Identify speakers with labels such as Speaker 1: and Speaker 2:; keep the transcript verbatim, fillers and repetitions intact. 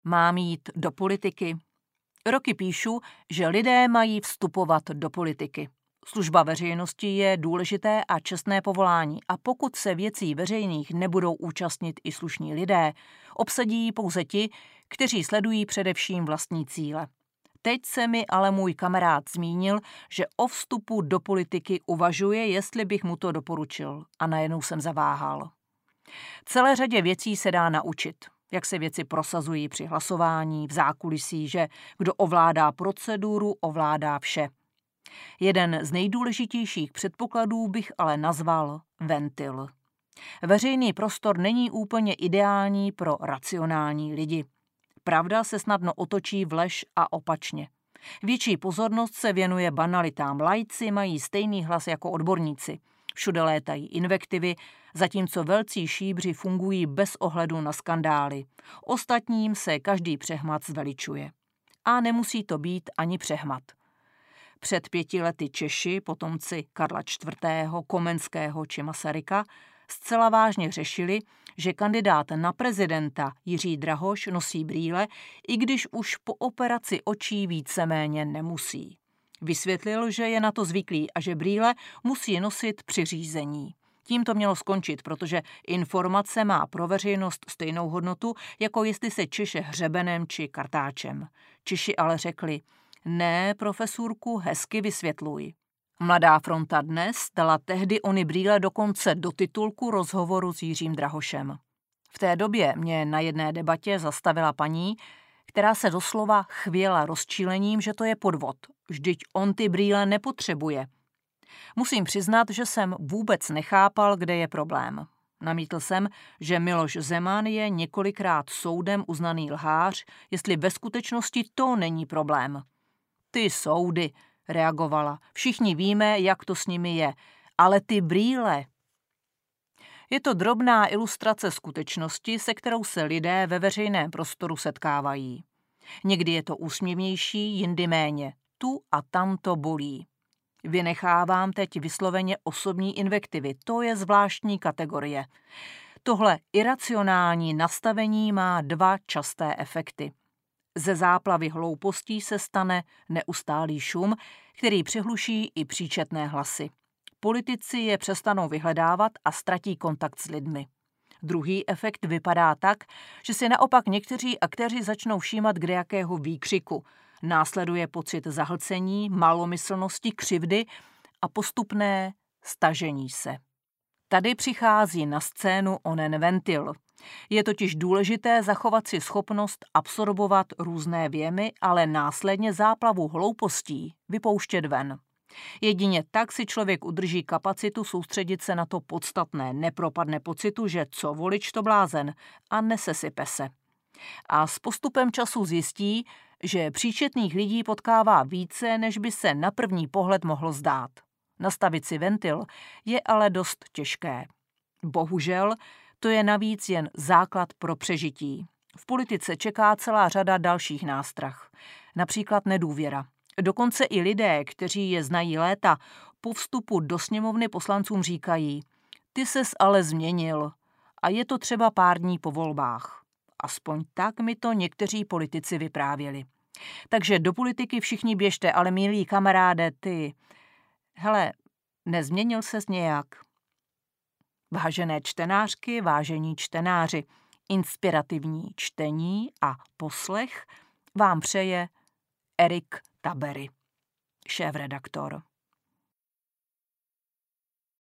Speaker 1: Mám jít do politiky? Roky píšu, že lidé mají vstupovat do politiky. Služba veřejnosti je důležité a čestné povolání a pokud se věcí veřejných nebudou účastnit i slušní lidé, obsadí ji pouze ti, kteří sledují především vlastní cíle. Teď se mi ale můj kamarád zmínil, že o vstupu do politiky uvažuje, jestli bych mu to doporučil, a najednou jsem zaváhal. Celé řadě věcí se dá naučit, jak se věci prosazují při hlasování, v zákulisí, že kdo ovládá proceduru, ovládá vše. Jeden z nejdůležitějších předpokladů bych ale nazval ventil. Veřejný prostor není úplně ideální pro racionální lidi. Pravda se snadno otočí v lež a opačně. Větší pozornost se věnuje banalitám. Laici mají stejný hlas jako odborníci. Všude létají invektivy, zatímco velcí šíbři fungují bez ohledu na skandály. Ostatním se každý přehmat zveličuje. A nemusí to být ani přehmat. Před pěti lety Češi, potomci Karla čtvrtého., Komenského či Masaryka, zcela vážně řešili, že kandidát na prezidenta Jiří Drahoš nosí brýle, i když už po operaci očí víceméně nemusí. Vysvětlil, že je na to zvyklý a že brýle musí nosit při řízení. Tím to mělo skončit, protože informace má pro veřejnost stejnou hodnotu, jako jestli se češe hřebenem či kartáčem. Češi ale řekli, ne, profesurku, hezky vysvětluj. Mladá fronta Dnes dala tehdy ony brýle dokonce do titulku rozhovoru s Jiřím Drahošem. V té době mě na jedné debatě zastavila paní, která se doslova chvěla rozčílením, že to je podvod. Vždyť on ty brýle nepotřebuje. Musím přiznat, že jsem vůbec nechápal, kde je problém. Namítl jsem, že Miloš Zeman je několikrát soudem uznaný lhář, jestli ve skutečnosti to není problém. Ty soudy, reagovala. Všichni víme, jak to s nimi je. Ale ty brýle. Je to drobná ilustrace skutečnosti, se kterou se lidé ve veřejném prostoru setkávají. Někdy je to úsměvnější, jindy méně. Tu a tam to bolí. Vynechávám teď vysloveně osobní invektivy. To je zvláštní kategorie. Tohle iracionální nastavení má dva časté efekty. Ze záplavy hloupostí se stane neustálý šum, který přehluší i příčetné hlasy. Politici je přestanou vyhledávat a ztratí kontakt s lidmi. Druhý efekt vypadá tak, že si naopak někteří aktéři začnou všímat kdejakého výkřiku. Následuje pocit zahlcení, malomyslnosti, křivdy a postupné stažení se. Tady přichází na scénu onen ventil. Je totiž důležité zachovat si schopnost absorbovat různé věmy, ale následně záplavu hloupostí vypouštět ven. Jedině tak si člověk udrží kapacitu soustředit se na to podstatné, nepropadne pocitu, že co volič to blázen a nesesype se. A s postupem času zjistí, že příčetných lidí potkává více, než by se na první pohled mohlo zdát. Nastavit si ventil je ale dost těžké. Bohužel, to je navíc jen základ pro přežití. V politice čeká celá řada dalších nástrah. Například nedůvěra. Dokonce i lidé, kteří je znají léta, po vstupu do sněmovny poslancům říkají, ty ses ale změnil a je to třeba pár dní po volbách. Aspoň tak mi to někteří politici vyprávěli. Takže do politiky všichni běžte, ale milí kamaráde, ty... Hele, nezměnil ses nějak? Vážené čtenářky, vážení čtenáři, inspirativní čtení a poslech vám přeje Erik Tabery, šéfredaktor.